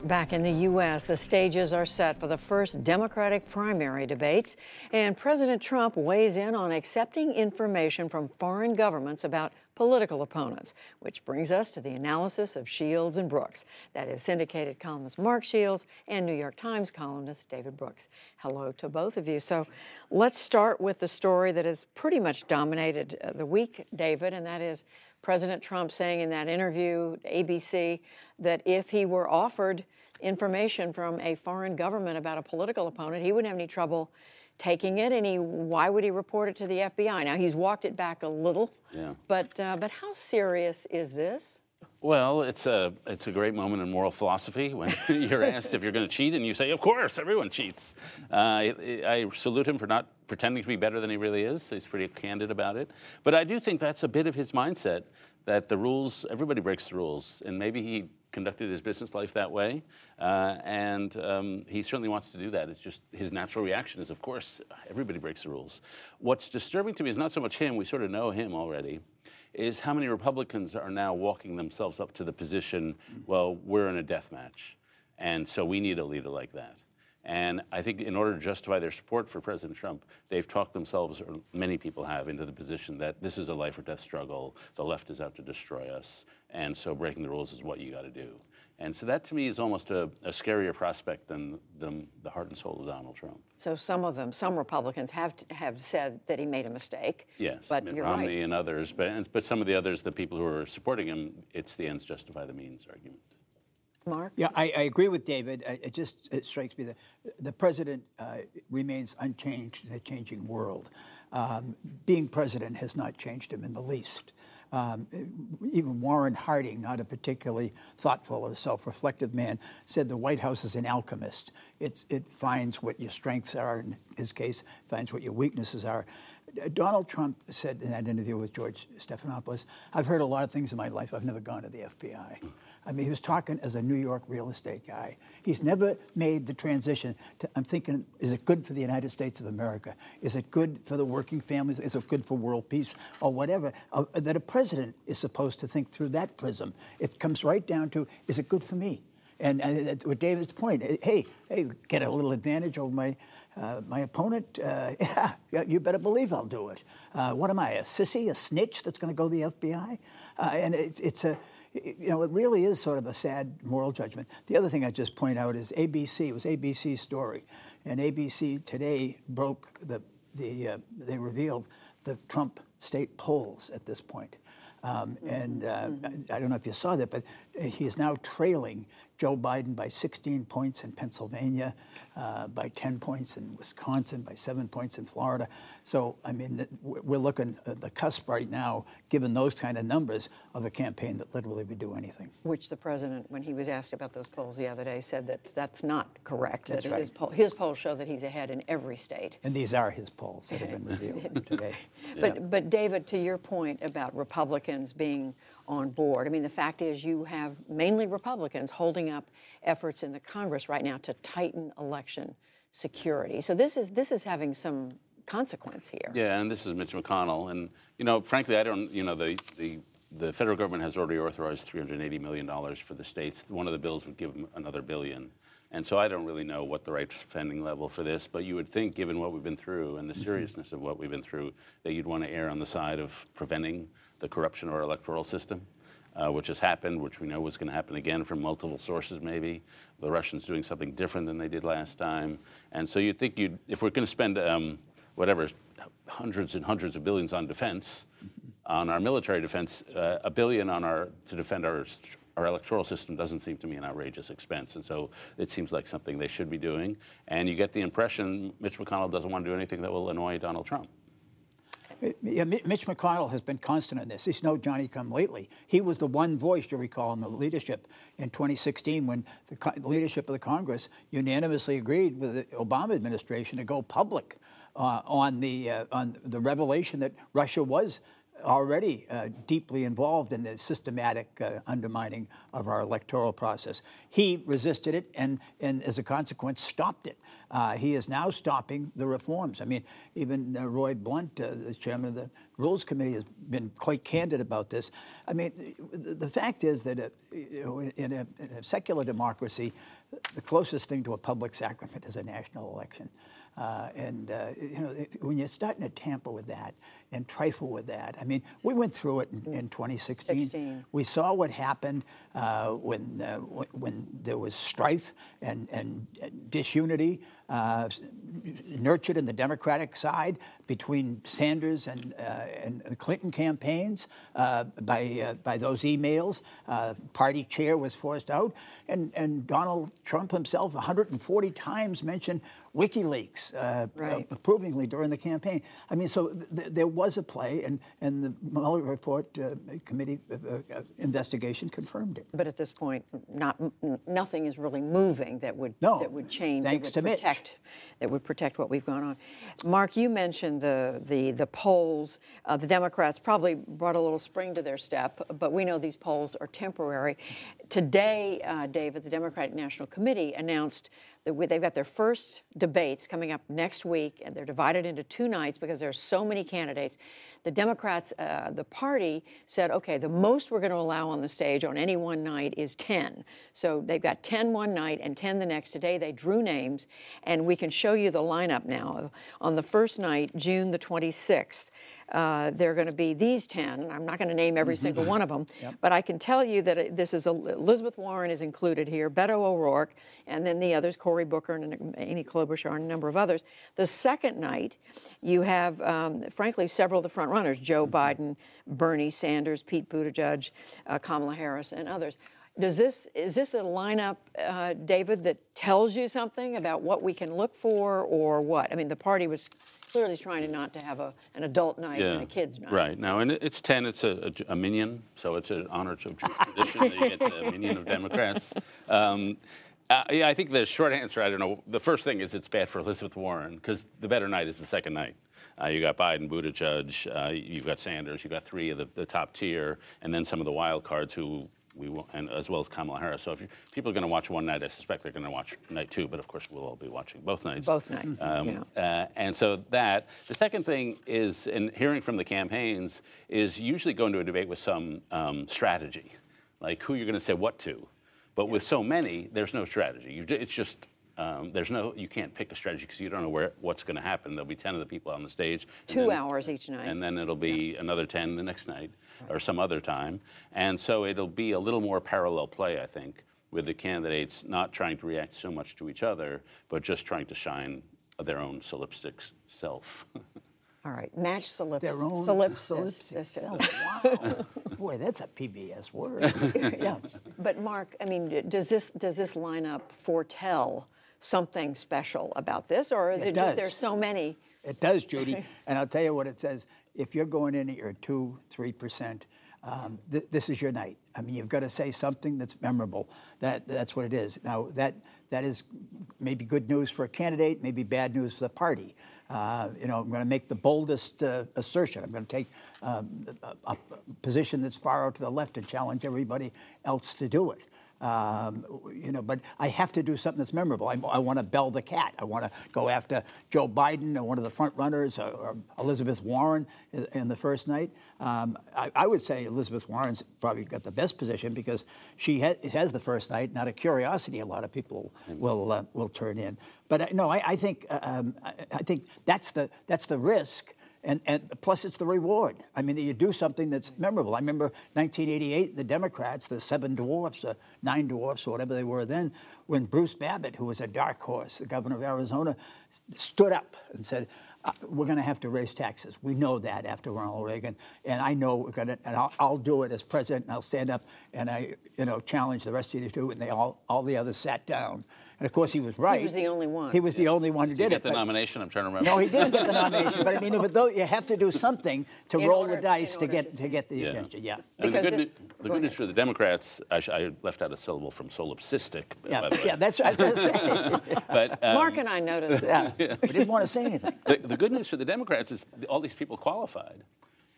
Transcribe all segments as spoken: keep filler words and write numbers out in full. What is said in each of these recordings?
Back in the U S, the stages are set for the first Democratic primary debates, and President Trump weighs in on accepting information from foreign governments about political opponents, which brings us to the analysis of Shields and Brooks. That is syndicated columnist Mark Shields and New York Times columnist David Brooks. Hello to both of you. So let's start with the story that has pretty much dominated uh, the week, David, and that is President Trump saying in that interview, A B C, that if he were offered information from a foreign government about a political opponent, he wouldn't have any trouble taking it, and he, why would he report it to the F B I? Now, he's walked it back a little, yeah. but uh, but how serious is this? Well, it's a it's a great moment in moral philosophy when you're asked if you're going to cheat, and you say, "Of course, everyone cheats." Uh, I, I salute him for not pretending to be better than he really is. He's pretty candid about it. But I do think that's a bit of his mindset, that the rules, everybody breaks the rules, and maybe he conducted his business life that way, uh, and um, he certainly wants to do that. It's just his natural reaction is, of course, everybody breaks the rules. What's disturbing to me is not so much him, we sort of know him already, is how many Republicans are now walking themselves up to the position, well, we're in a death match, and so we need a leader like that. And I think in order to justify their support for President Trump, they've talked themselves, or many people have, into the position that this is a life or death struggle, the left is out to destroy us, and so breaking the rules is what you got to do. And so that, to me, is almost a, a scarier prospect than, than the heart and soul of Donald Trump. So some of them, some Republicans have have said that he made a mistake. Yes, but Mitt you're Romney right. and others, but, but some of the others, the people who are supporting him, it's the ends justify the means argument. Mark? Yeah, I, I agree with David. It just it strikes me that the president uh, remains unchanged in a changing world. Um, being president has not changed him in the least. Um, even Warren Harding, not a particularly thoughtful or self-reflective man, said the White House is an alchemist. It's, it finds what your strengths are, in his case, finds what your weaknesses are. Donald Trump said in that interview with George Stephanopoulos, I've heard a lot of things in my life. I've never gone to the F B I. I mean, he was talking as a New York real estate guy. He's never made the transition to, I'm thinking, is it good for the United States of America? Is it good for the working families? Is it good for world peace? Or whatever, uh, that a president is supposed to think through that prism. It comes right down to, is it good for me? And uh, with David's point, hey, hey, get a little advantage over my uh, my opponent. Uh, yeah, you better believe I'll do it. Uh, what am I, a sissy, a snitch that's going to go to the F B I? Uh, and it's it's a you know, it really is sort of a sad moral judgment. The other thing I just point out is A B C. It was A B C's story, and A B C today broke the the uh, they revealed the Trump state polls at this point. Um, and uh, mm-hmm. I don't know if you saw that, but he is now trailing Joe Biden by sixteen points in Pennsylvania, uh, by ten points in Wisconsin, by seven points in Florida. So, I mean, we're looking at the cusp right now, given those kind of numbers, of a campaign that literally would do anything. Which the president, when he was asked about those polls the other day, said that that's not correct. That's that right. His, poll, his polls show that he's ahead in every state. And these are his polls that have been revealed today. But, yeah. but David, to your point about Republicans being on board, I mean, the fact is you have mainly Republicans holding up efforts in the Congress right now to tighten election security. So this is this is having some consequence here. Yeah, and this is Mitch McConnell. And, you know, frankly, I don't, you know, the, the, the federal government has already authorized three hundred eighty million dollars for the states. One of the bills would give them another billion. And so I don't really know what the right spending level for this, but you would think, given what we've been through and the seriousness of what we've been through, that you'd want to err on the side of preventing the corruption of our electoral system, uh, which has happened, which we know was going to happen again from multiple sources maybe. The Russians doing something different than they did last time. And so you'd think you'd, if we're going to spend um, whatever, hundreds and hundreds of billions on defense, on our military defense, uh, a billion on our to defend our our electoral system doesn't seem to me an outrageous expense. And so it seems like something they should be doing. And you get the impression Mitch McConnell doesn't want to do anything that will annoy Donald Trump. Yeah, Mitch McConnell has been constant in this. He's no Johnny-come-lately. He was the one voice, you recall, in the leadership in twenty sixteen when the leadership of the Congress unanimously agreed with the Obama administration to go public uh, on the uh, on the revelation that Russia was already uh, deeply involved in the systematic uh, undermining of our electoral process. He resisted it and, and as a consequence, stopped it. Uh, he is now stopping the reforms. I mean, even uh, Roy Blunt, uh, the chairman of the Rules Committee, has been quite candid about this. I mean, the, the fact is that uh, you know, in, a, in a secular democracy, the closest thing to a public sacrament is a national election. Uh, and, uh, you know, when you're starting to tamper with that and trifle with that, I mean, we went through it in, in twenty sixteen. sixteen. We saw what happened uh, when, uh, when there was strife and, and disunity uh, nurtured in the Democratic side between Sanders and, uh, and the Clinton campaigns uh, by, uh, by those emails. Uh, party chair was forced out. And, and Donald Trump himself one hundred forty times mentioned WikiLeaks uh, right. approvingly during the campaign. I mean, so th there was a play, and, and the Mueller report uh, committee uh, uh, investigation confirmed it. But at this point, not nothing is really moving that would No, that would change. thanks that would to protect, Mitch. That would protect what we've gone on. Mark, you mentioned the the the polls. Uh, the Democrats probably brought a little spring to their step, but we know these polls are temporary. Today, uh, David, the Democratic National Committee announced that we, they've got their first debates coming up next week, and they're divided into two nights because there are so many candidates. The Democrats, uh, the party, said, okay, the most we're going to allow on the stage on any one night is ten. So they've got ten one night and ten the next. Today they drew names, and we can show you the lineup now. On the first night, June the twenty-sixth, Uh, they're going to be these ten. I'm not going to name every single one of them, yep. but I can tell you that it, this is a, Elizabeth Warren is included here, Beto O'Rourke, and then the others, Cory Booker and Amy Klobuchar and a number of others. The second night, you have, um, frankly, several of the front runners, Joe Biden, Bernie Sanders, Pete Buttigieg, uh, Kamala Harris, and others. Does this, is this a lineup, uh, David, that tells you something about what we can look for or what? I mean, the party was clearly trying to not to have a, an adult night yeah. and a kid's night. Right. Now, and it's ten, it's a, a, a minion, so it's an honor to Jewish tradition that you get the minion of Democrats. Um, uh, yeah, I think the short answer, I don't know, the first thing is it's bad for Elizabeth Warren, because the better night is the second night. Uh, you got Biden, Buttigieg, uh, you've got Sanders, you've got three of the, the top tier, and then some of the wild cards who we will, and as well as Kamala Harris. So if you, people are going to watch one night, I suspect they're going to watch night two, but of course we'll all be watching both nights. Both nights, um, yeah. uh, and so that. The second thing is, and hearing from the campaigns, is usually go into a debate with some um, strategy, like who you're going to say what to. But yeah. with so many, there's no strategy. You, it's just, um, there's no, you can't pick a strategy because you don't know where what's going to happen. There'll be ten of the people on the stage. Two then, hours each night. And then it'll be yeah. another ten the next night or some other time. And so it'll be a little more parallel play, I think, with the candidates not trying to react so much to each other, but just trying to shine their own solipsistic self. All right, match solipsistic. Their own solipsistic. self. Wow. Boy, that's a P B S word. yeah. But Mark, I mean, does this does this lineup foretell something special about this, or is it, it just does. there's so many? It does, Judy. And I'll tell you what it says. If you're going in at your two, three percent, um, th this is your night. I mean, you've got to say something that's memorable. That that's what it is. Now that that is maybe good news for a candidate, maybe bad news for the party. Uh, you know, I'm going to make the boldest uh, assertion. I'm going to take um, a, a position that's far out to the left and challenge everybody else to do it. Um, you know, but I have to do something that's memorable. I, I want to bell the cat. I want to go after Joe Biden or one of the front runners, or, or Elizabeth Warren in, in the first night. Um, I, I would say Elizabeth Warren's probably got the best position because she ha has the first night. Not a curiosity, a lot of people will uh, will turn in. But uh, no, I, I think uh, um, I, I think that's the that's the risk. And, and plus, it's the reward. I mean, you do something that's memorable. I remember nineteen eighty-eight, the Democrats, the seven dwarfs, uh, nine dwarfs, or whatever they were then, when Bruce Babbitt, who was a dark horse, the governor of Arizona, stood up and said, uh, we're going to have to raise taxes. We know that after Ronald Reagan. And I know we're going to, and I'll, I'll do it as president, and I'll stand up and I, you know, challenge the rest of you to do it. And they all, all the others sat down. And of course, he was right. He was the only one. He was the only one who did, did did he it. get the nomination? I'm trying to remember. No, he didn't get the nomination. But I mean, but though you have to do something to In roll order- the dice in to order get to to get the Yeah. attention. Yeah. I mean, the Because good, this- new- the go good news ahead. for the Democrats, I, sh I left out a syllable from solipsistic. Yeah, by the way. yeah, that's right. That's right. But, um, Mark and I noticed that. yeah. We didn't want to say anything. the, the good news for the Democrats is all these people qualified.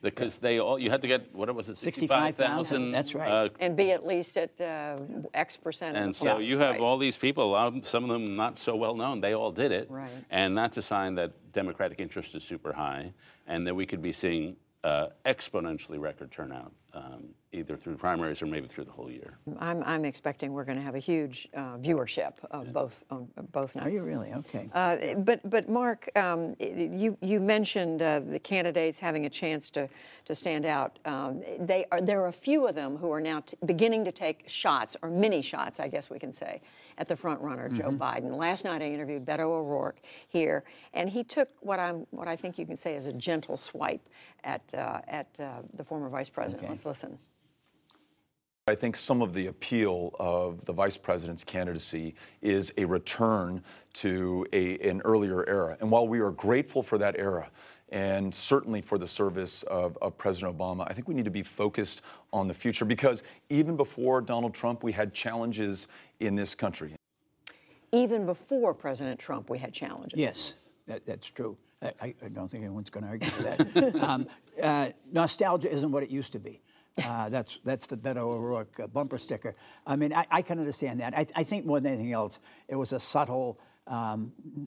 Because they all, you had to get, what was it, sixty-five sixty-five thousand. thousand? That's right. Uh, And be at least at uh, X percent. of and the so vote, you have right. all these people, a lot of, some of them not so well known, they all did it. Right. And that's a sign that Democratic interest is super high and that we could be seeing uh, exponentially record turnout, um, either through primaries or maybe through the whole year. I'm, I'm expecting we're going to have a huge uh, viewership of both on both nights. Are you really? Okay. Uh, but but Mark, um, you you mentioned uh, the candidates having a chance to to stand out. Um, they are there are a few of them who are now t- beginning to take shots or mini shots, I guess we can say, at the front runner, mm-hmm. Joe Biden. Last night I interviewed Beto O'Rourke here, and he took what I'm what I think you can say is a gentle swipe at uh, at uh, the former vice president. Okay. Let's listen. I think some of the appeal of the vice president's candidacy is a return to a, an earlier era. And while we are grateful for that era, and certainly for the service of, of President Obama, I think we need to be focused on the future, because even before Donald Trump, we had challenges in this country. Even before President Trump, we had challenges. Yes, that, that's true. I, I don't think anyone's going to argue with that. um, uh, nostalgia isn't what it used to be. Uh, that's that's the Beto O'Rourke uh, bumper sticker. I mean, I, I can understand that. I, I think more than anything else, it was a subtle, um,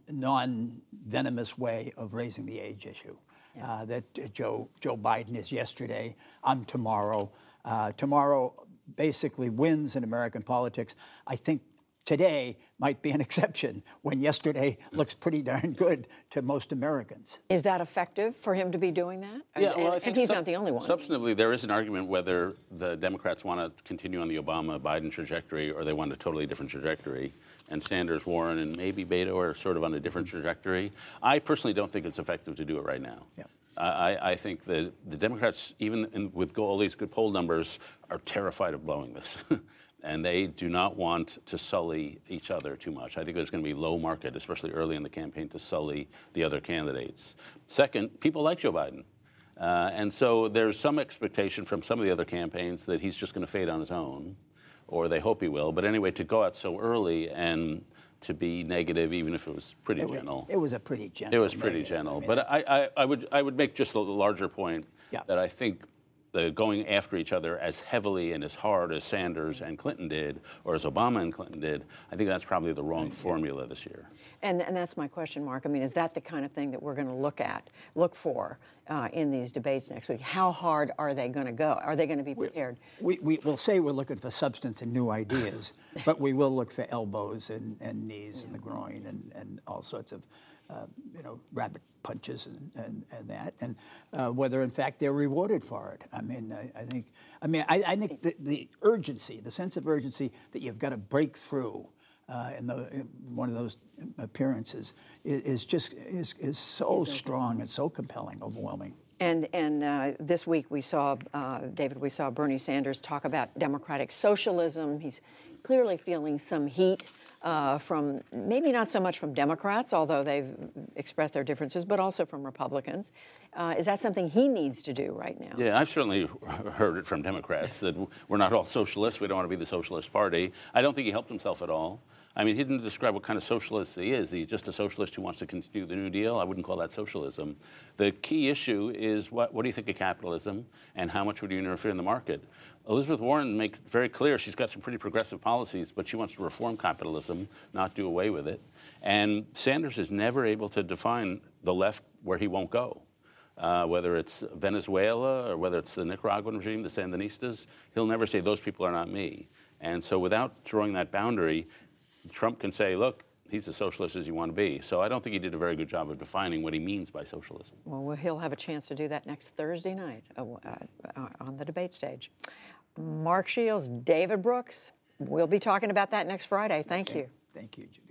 non-venomous way of raising the age issue. Yeah. Uh, that uh, Joe Joe Biden is yesterday, I'm tomorrow. Uh, tomorrow basically wins in American politics. I think today might be an exception when yesterday looks pretty darn good to most Americans. Is that effective for him to be doing that? Yeah, and, well, I and think he's sub- not the only one. Substantively, there is an argument whether the Democrats want to continue on the Obama-Biden trajectory or they want a totally different trajectory. And Sanders, Warren, and maybe Beto are sort of on a different trajectory. I personally don't think it's effective to do it right now. Yeah. I, I think that the Democrats, even in, with all these good poll numbers, are terrified of blowing this. And they do not want to sully each other too much. I think there's going to be low market, especially early in the campaign, to sully the other candidates. Second, people like Joe Biden. Uh, and so there's some expectation from some of the other campaigns that he's just going to fade on his own, or they hope he will. But anyway, to go out so early and to be negative, even if it was pretty It was, gentle. it was a pretty gentle. It was pretty negative. gentle. I mean, but I, I, I, would, I would make just a larger point Yeah. that I think the going after each other as heavily and as hard as Sanders and Clinton did, or as Obama and Clinton did, I think that's probably the wrong formula this year. And, and that's my question, Mark. I mean, is that the kind of thing that we're going to look at, look for uh, in these debates next week? How hard are they going to go? Are they going to be prepared? We, we will say we're looking for substance and new ideas, but we will look for elbows and, and knees yeah. and the groin and, and all sorts of, uh, you know, rabbit punches and, and, and that, and uh, whether in fact they're rewarded for it. I mean, I, I think, I mean, I, I think the, the urgency, the sense of urgency that you've got to break through uh, in, the, in one of those appearances is, is just is is so strong and so compelling, overwhelming. And and uh, this week we saw, uh, David, we saw Bernie Sanders talk about democratic socialism. He's clearly feeling some heat uh, from, maybe not so much from Democrats, although they've expressed their differences, but also from Republicans. Uh, is that something he needs to do right now? Yeah, I've certainly heard it from Democrats that we're not all socialists. We don't want to be the socialist party. I don't think he helped himself at all. I mean, he didn't describe what kind of socialist he is. He's just a socialist who wants to continue the New Deal. I wouldn't call that socialism. The key issue is what, what do you think of capitalism and how much would you interfere in the market? Elizabeth Warren makes very clear she's got some pretty progressive policies, but she wants to reform capitalism, not do away with it. And Sanders is never able to define the left where he won't go. Uh, whether it's Venezuela or whether it's the Nicaraguan regime, the Sandinistas, he'll never say those people are not me. And so without drawing that boundary, Trump can say, look, he's as socialist as you want to be. So I don't think he did a very good job of defining what he means by socialism. Well, he'll have a chance to do that next Thursday night uh, uh, on the debate stage. Mark Shields, David Brooks, we'll be talking about that next Friday. Thank Okay. you. Thank you, Julie.